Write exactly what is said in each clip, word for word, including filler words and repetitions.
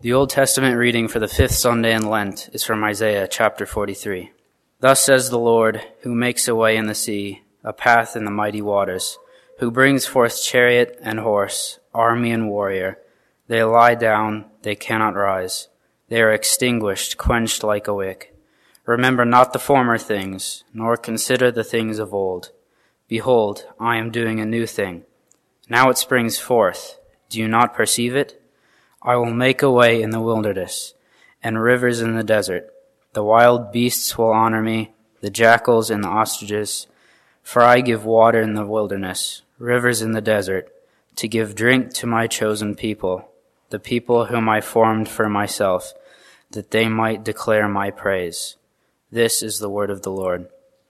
The Old Testament reading for the fifth Sunday in Lent is from Isaiah chapter forty-three. Thus says the Lord, who makes a way in the sea, a path in the mighty waters, who brings forth chariot and horse, army and warrior. They lie down, they cannot rise. They are extinguished, quenched like a wick. Remember not the former things, nor consider the things of old. Behold, I am doing a new thing. Now it springs forth. Do you not perceive it? I will make a way in the wilderness, and rivers in the desert. The wild beasts will honor me, the jackals and the ostriches, for I give water in the wilderness, rivers in the desert, to give drink to my chosen people, the people whom I formed for myself, that they might declare my praise. This is the word of the Lord.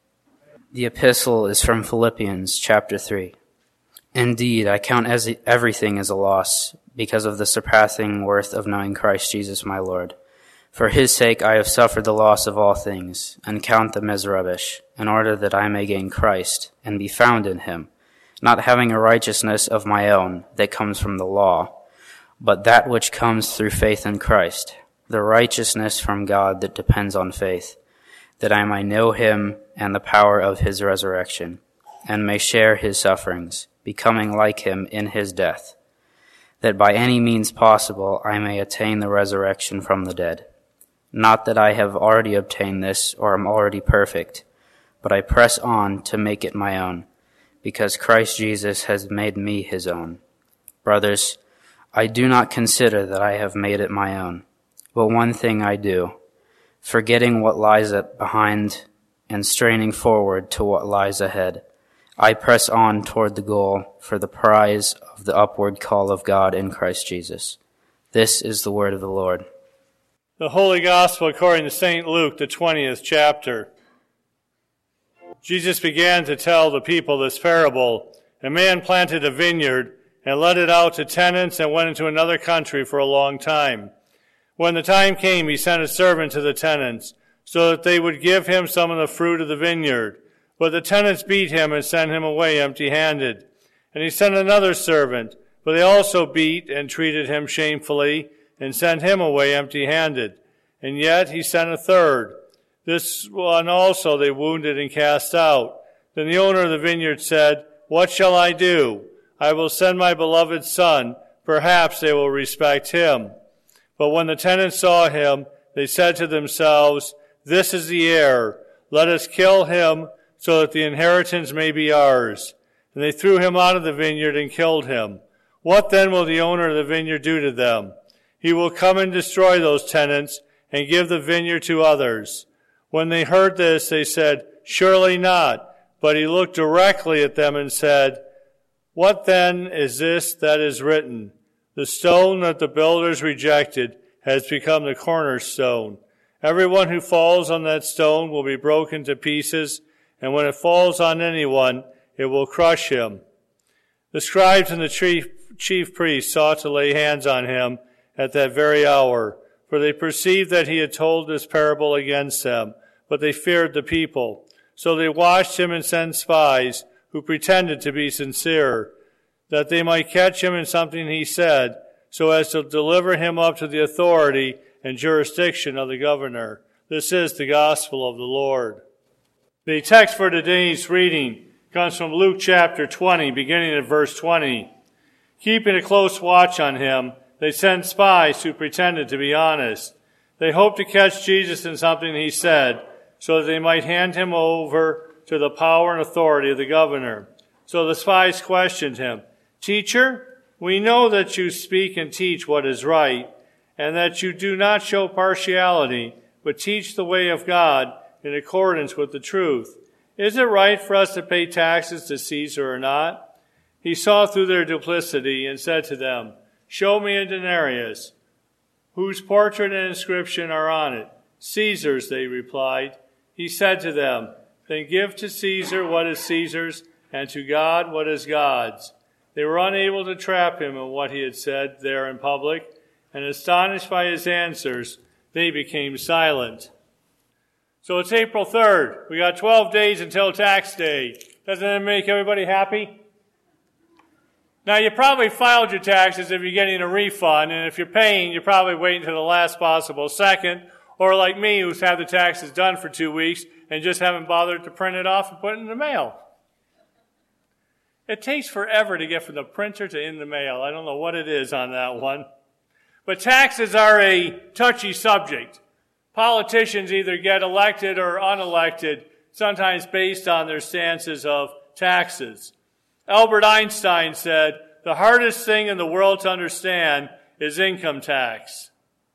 The epistle is from Philippians chapter three. Indeed, I count as everything as a loss, because of the surpassing worth of knowing Christ Jesus my Lord. For his sake I have suffered the loss of all things, and count them as rubbish, in order that I may gain Christ, and be found in him, not having a righteousness of my own that comes from the law, but that which comes through faith in Christ, the righteousness from God that depends on faith, that I might know him and the power of his resurrection, and may share his sufferings, becoming like him in his death, that by any means possible I may attain the resurrection from the dead. Not that I have already obtained this or am already perfect, but I press on to make it my own, because Christ Jesus has made me his own. Brothers, I do not consider that I have made it my own, but one thing I do, forgetting what lies behind and straining forward to what lies ahead. I press on toward the goal for the prize of the upward call of God in Christ Jesus. This is the word of the Lord. The Holy Gospel according to Saint Luke, the twentieth chapter. Jesus began to tell the people this parable. A man planted a vineyard and let it out to tenants and went into another country for a long time. When the time came, he sent a servant to the tenants so that they would give him some of the fruit of the vineyard. But the tenants beat him and sent him away empty-handed. And he sent another servant, but they also beat and treated him shamefully and sent him away empty-handed. And yet he sent a third. This one also they wounded and cast out. Then the owner of the vineyard said, "What shall I do? I will send my beloved son. Perhaps they will respect him." But when the tenants saw him, they said to themselves, "This is the heir. Let us kill him, so that the inheritance may be ours." And they threw him out of the vineyard and killed him. What then will the owner of the vineyard do to them? He will come and destroy those tenants and give the vineyard to others. When they heard this, they said, "Surely not." But he looked directly at them and said, "What then is this that is written? The stone that the builders rejected has become the cornerstone. Everyone who falls on that stone will be broken to pieces, and when it falls on anyone, it will crush him." The scribes and the chief, chief priests sought to lay hands on him at that very hour, for they perceived that he had told this parable against them, but they feared the people. So they watched him and sent spies who pretended to be sincere, that they might catch him in something he said, so as to deliver him up to the authority and jurisdiction of the governor. This is the gospel of the Lord. The text for today's reading comes from Luke chapter twenty, beginning at verse twenty. Keeping a close watch on him, they sent spies who pretended to be honest. They hoped to catch Jesus in something he said, so that they might hand him over to the power and authority of the governor. So the spies questioned him, "Teacher, we know that you speak and teach what is right, and that you do not show partiality, but teach the way of God in accordance with the truth. Is it right for us to pay taxes to Caesar or not?" He saw through their duplicity and said to them, "Show me a denarius. Whose portrait and inscription are on it?" "Caesar's," they replied. He said to them, "Then give to Caesar what is Caesar's, and to God what is God's." They were unable to trap him in what he had said there in public, and astonished by his answers, they became silent. So it's April third. We got twelve days until tax day. Doesn't that make everybody happy? Now, you probably filed your taxes if you're getting a refund, and if you're paying, you're probably waiting to the last possible second, or like me, who's had the taxes done for two weeks and just haven't bothered to print it off and put it in the mail. It takes forever to get from the printer to in the mail. I don't know what it is on that one. But taxes are a touchy subject. Politicians either get elected or unelected, sometimes based on their stances of taxes. Albert Einstein said, "The hardest thing in the world to understand is income tax."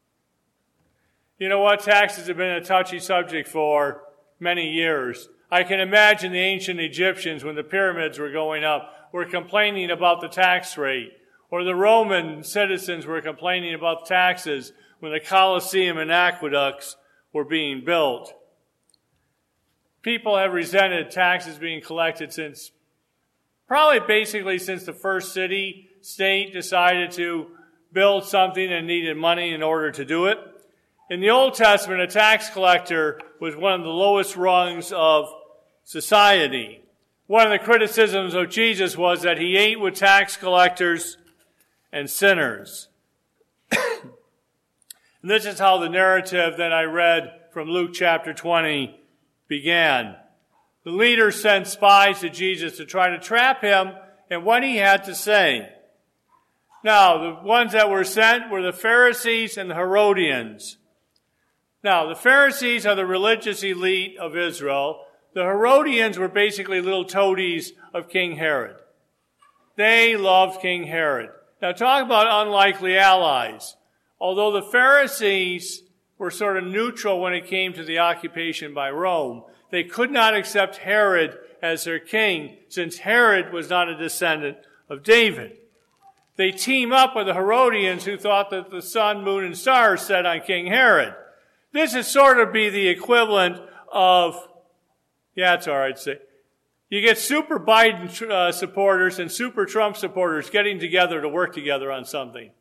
You know what? Taxes have been a touchy subject for many years. I can imagine the ancient Egyptians, when the pyramids were going up, were complaining about the tax rate. Or the Roman citizens were complaining about taxes when the Colosseum and aqueducts were being built. People have resented taxes being collected since, probably basically since the first city-state decided to build something and needed money in order to do it. In the Old Testament, a tax collector was one of the lowest rungs of society. One of the criticisms of Jesus was that he ate with tax collectors and sinners. And this is how the narrative that I read from Luke chapter twenty began. The leaders sent spies to Jesus to try to trap him and what he had to say. Now, the ones that were sent were the Pharisees and the Herodians. Now, the Pharisees are the religious elite of Israel. The Herodians were basically little toadies of King Herod. They loved King Herod. Now, talk about unlikely allies. Although the Pharisees were sort of neutral when it came to the occupation by Rome, they could not accept Herod as their king, since Herod was not a descendant of David. They team up with the Herodians, who thought that the sun, moon, and stars set on King Herod. This is sort of be the equivalent of, yeah, it's all right to say, you get super Biden uh, supporters and super Trump supporters getting together to work together on something.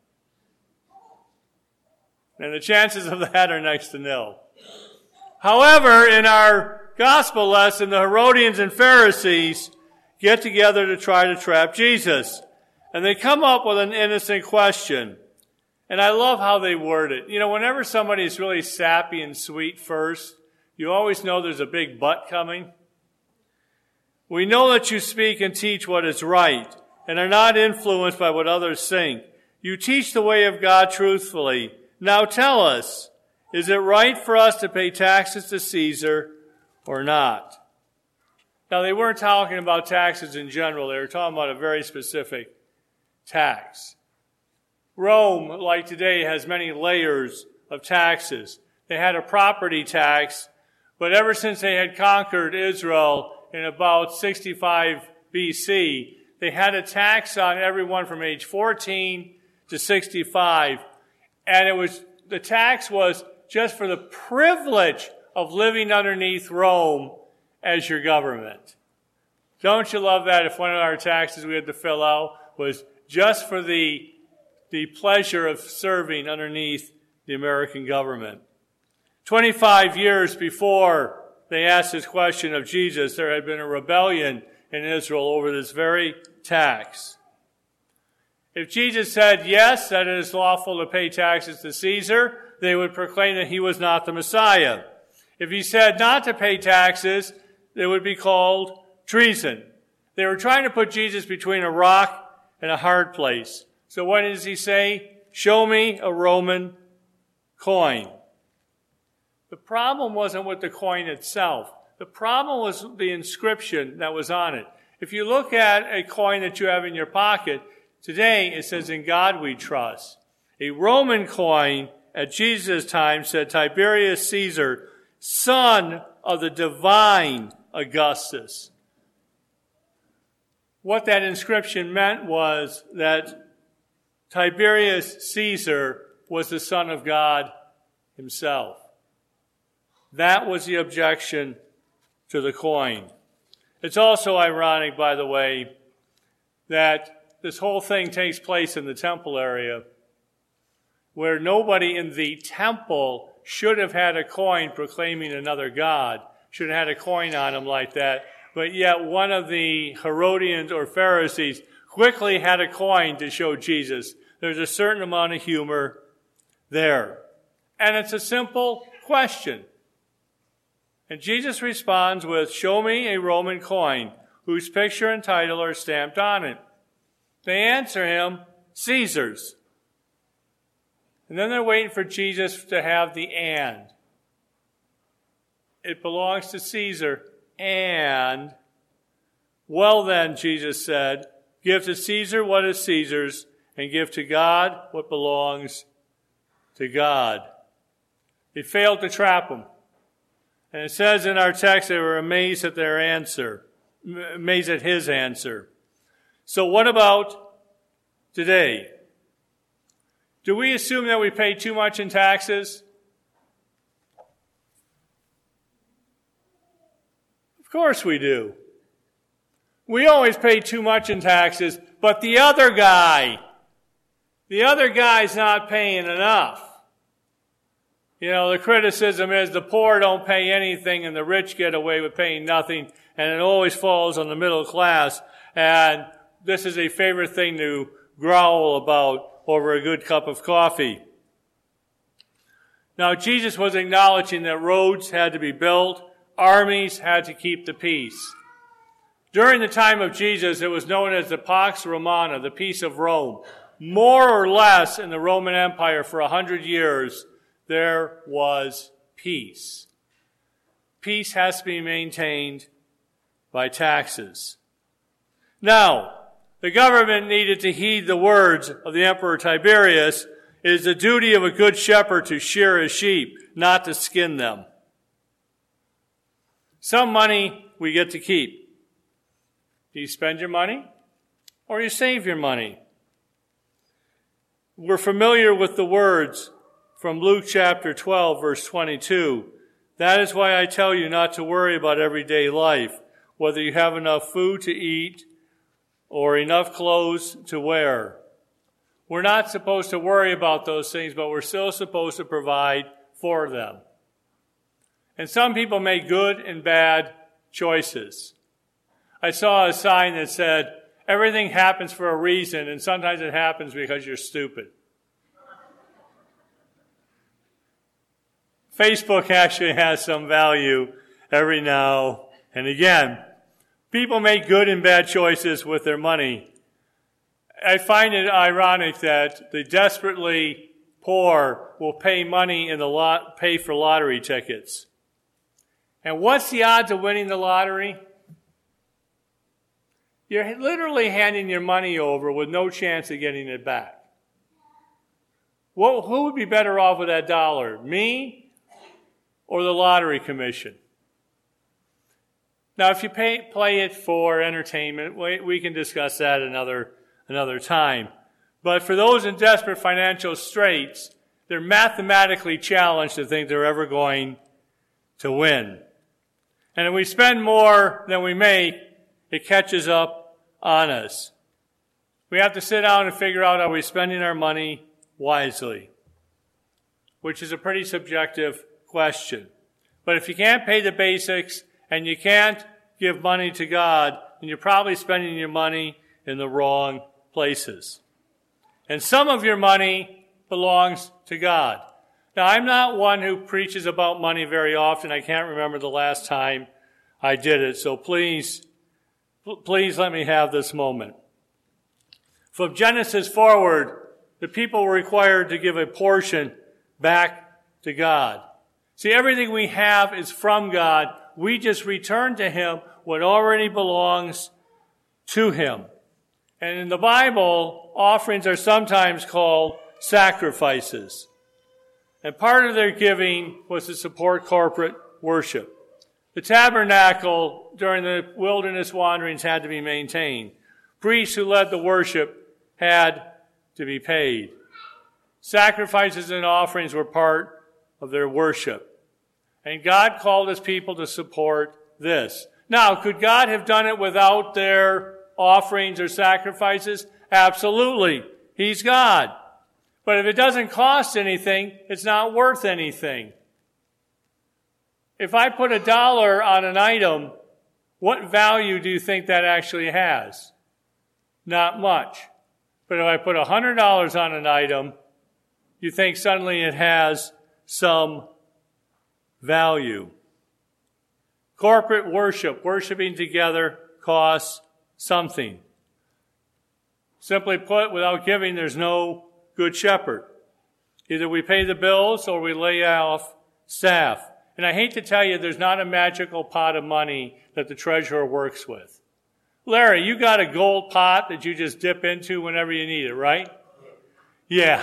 And the chances of that are next to nil. However, in our gospel lesson, the Herodians and Pharisees get together to try to trap Jesus. And they come up with an innocent question. And I love how they word it. You know, whenever somebody is really sappy and sweet first, you always know there's a big but coming. We know that you speak and teach what is right and are not influenced by what others think. You teach the way of God truthfully. Now tell us, is it right for us to pay taxes to Caesar or not? Now, they weren't talking about taxes in general. They were talking about a very specific tax. Rome, like today, has many layers of taxes. They had a property tax, but ever since they had conquered Israel in about sixty-five B C, they had a tax on everyone from age fourteen to sixty-five, and it was the tax was just for the privilege of living underneath Rome as your government. Don't you love that? If one of our taxes we had to fill out was just for the the pleasure of serving underneath the American government. twenty-five years before they asked this question of Jesus, there had been a rebellion in Israel over this very tax. If Jesus said yes, that it is lawful to pay taxes to Caesar, they would proclaim that he was not the Messiah. If he said not to pay taxes, it would be called treason. They were trying to put Jesus between a rock and a hard place. So what does he say? Show me a Roman coin. The problem wasn't with the coin itself. The problem was the inscription that was on it. If you look at a coin that you have in your pocket, today it says, "In God we trust." A Roman coin at Jesus' time said, "Tiberius Caesar, son of the divine Augustus." What that inscription meant was that Tiberius Caesar was the Son of God himself. That was the objection to the coin. It's also ironic, by the way, that this whole thing takes place in the temple area, where nobody in the temple should have had a coin proclaiming another god, should have had a coin on him like that. But yet one of the Herodians or Pharisees quickly had a coin to show Jesus. There's a certain amount of humor there. And it's a simple question. And Jesus responds with, "Show me a Roman coin whose picture and title are stamped on it." They answer him, "Caesar's." And then they're waiting for Jesus to have the "and." It belongs to Caesar, and, "Well then," Jesus said, "give to Caesar what is Caesar's, and give to God what belongs to God." It failed to trap them. And it says in our text they were amazed at their answer, amazed at his answer. So what about today? Do we assume that we pay too much in taxes? Of course we do. We always pay too much in taxes, but the other guy, the other guy's not paying enough. You know, the criticism is the poor don't pay anything and the rich get away with paying nothing, and it always falls on the middle class. And this is a favorite thing to growl about over a good cup of coffee. Now, Jesus was acknowledging that roads had to be built, armies had to keep the peace. During the time of Jesus, it was known as the Pax Romana, the peace of Rome. More or less in the Roman Empire for a hundred years, there was peace. Peace has to be maintained by taxes. Now, the government needed to heed the words of the Emperor Tiberius. It is the duty of a good shepherd to shear his sheep, not to skin them. Some money we get to keep. Do you spend your money or you save your money? We're familiar with the words from Luke chapter twelve, verse twenty-two. That is why I tell you not to worry about everyday life, whether you have enough food to eat or enough clothes to wear. We're not supposed to worry about those things, but we're still supposed to provide for them. And some people make good and bad choices. I saw a sign that said, "Everything happens for a reason, and sometimes it happens because you're stupid." Facebook actually has some value every now and again. People make good and bad choices with their money. I find it ironic that the desperately poor will pay money in the lot, pay for lottery tickets. And what's the odds of winning the lottery? You're literally handing your money over with no chance of getting it back. Well, who would be better off with that dollar? Me or the lottery commission? Now, if you pay, play it for entertainment, we, we can discuss that another, another time. But for those in desperate financial straits, they're mathematically challenged to think they're ever going to win. And if we spend more than we make, it catches up on us. We have to sit down and figure out, are we spending our money wisely? Which is a pretty subjective question. But if you can't pay the basics and you can't give money to God, then you're probably spending your money in the wrong places. And some of your money belongs to God. Now, I'm not one who preaches about money very often. I can't remember the last time I did it. So please, please let me have this moment. From Genesis forward, the people were required to give a portion back to God. See, everything we have is from God. We just return to Him what already belongs to Him. And in the Bible, offerings are sometimes called sacrifices. And part of their giving was to support corporate worship. The tabernacle during the wilderness wanderings had to be maintained. Priests who led the worship had to be paid. Sacrifices and offerings were part of their worship. And God called His people to support this. Now, could God have done it without their offerings or sacrifices? Absolutely. He's God. But if it doesn't cost anything, it's not worth anything. If I put a dollar on an item, what value do you think that actually has? Not much. But if I put one hundred dollars on an item, you think suddenly it has some value. Corporate worship, worshiping together, costs something. Simply put, without giving, there's no good shepherd. Either we pay the bills or we lay off staff. And I hate to tell you, there's not a magical pot of money that the treasurer works with. Larry, you got a gold pot that you just dip into whenever you need it, right? Yeah.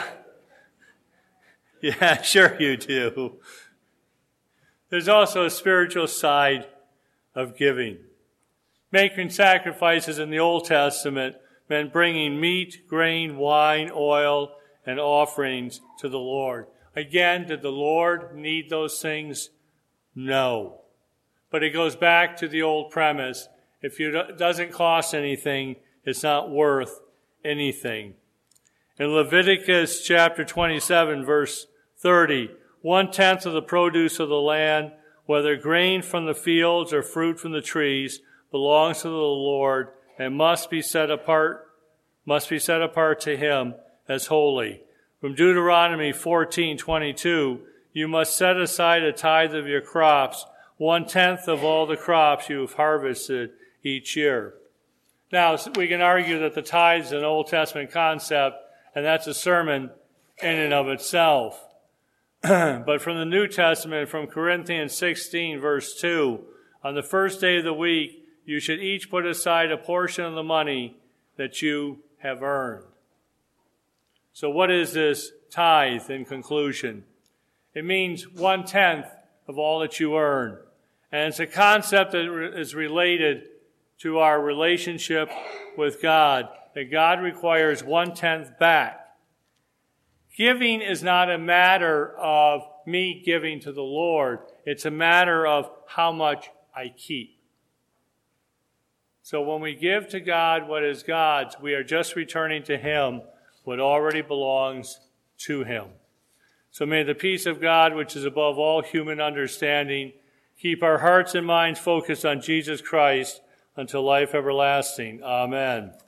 Yeah, sure you do. There's also a spiritual side of giving. Making sacrifices in the Old Testament meant bringing meat, grain, wine, oil, and offerings to the Lord. Again, did the Lord need those things? No. But it goes back to the old premise. If it doesn't cost anything, it's not worth anything. In Leviticus chapter twenty-seven, verse thirty, one-tenth of the produce of the land, whether grain from the fields or fruit from the trees, belongs to the Lord and must be set apart, must be set apart to him as holy. From Deuteronomy fourteen twenty-two, you must set aside a tithe of your crops, one-tenth of all the crops you have harvested each year. Now, we can argue that the tithe is an Old Testament concept, and that's a sermon in and of itself. But from the New Testament, from Corinthians sixteen, verse two, on the first day of the week, you should each put aside a portion of the money that you have earned. So what is this tithe in conclusion? It means one-tenth of all that you earn. And it's a concept that is related to our relationship with God, that God requires one-tenth back. Giving is not a matter of me giving to the Lord. It's a matter of how much I keep. So when we give to God what is God's, we are just returning to him what already belongs to him. So may the peace of God, which is above all human understanding, keep our hearts and minds focused on Jesus Christ until life everlasting. Amen.